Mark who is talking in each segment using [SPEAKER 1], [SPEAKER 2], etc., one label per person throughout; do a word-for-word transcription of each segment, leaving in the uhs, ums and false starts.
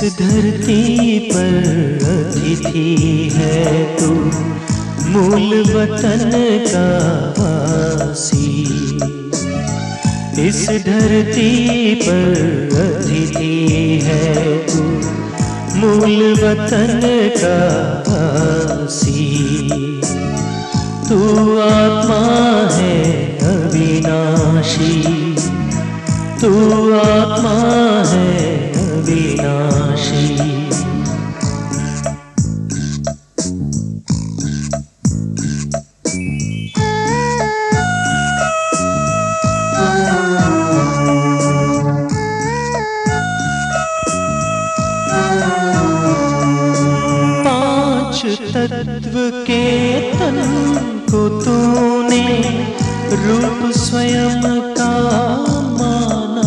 [SPEAKER 1] धरती पर अतिथि है तू, मूल वतन का वासी। इस धरती पर अतिथि है तू, मूल वतन का वासी। तू आत्मा है अविनाशी, तू आत्मा है अविनाशी। पांच तत्व के तन को तूने रूप स्वयं का माना,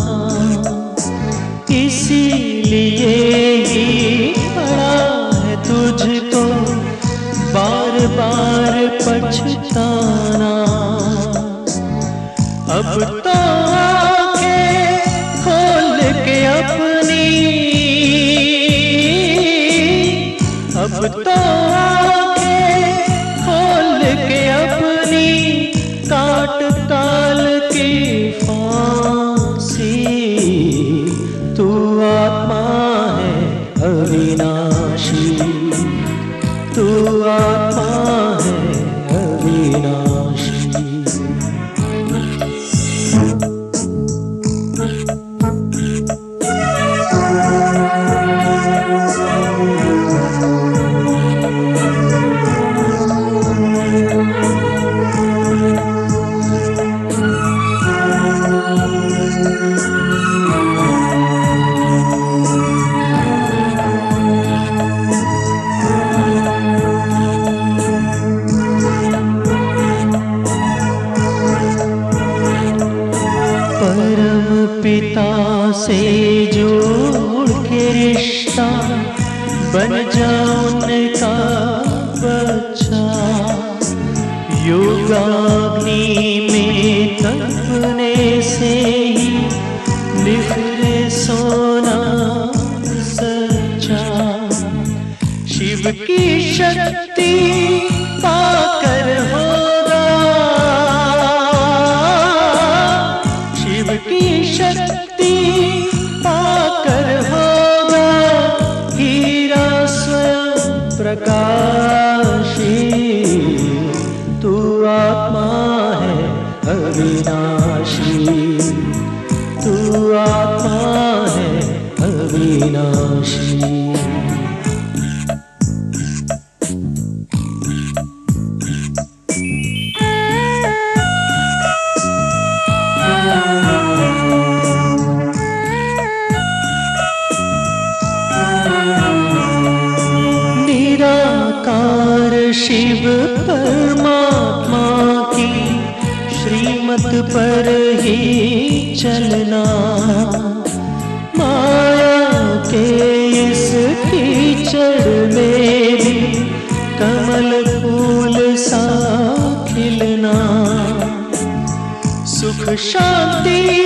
[SPEAKER 1] इसीलिए ही पड़ा है तुझको बार बार पछताना। अब तो आंखें खोल के अपनी, अब तो आंखें खोल के अपनी, काट काल की फांसी। तू आत्मा है अविनाशी, तू आत्मा है अविनाशी। परम पिता से जोड़ के रिश्ता, बन जा उनका बच्चा। योगाग्नि में तपने से ही निखरे सोना सच्चा। शिव की शक्ति पाकर होगा, शिव की शक्ति पाकर होगा हीरा स्वयं प्रकाशी। तू आत्मा है अविनाशी, तू आत्मा है अविनाशी। निराकार शिव परमात्मा की श्रीमत पर ही चलना। माया के इस कीचड़ में भी कमल फूल सा खिलना। सुख शांति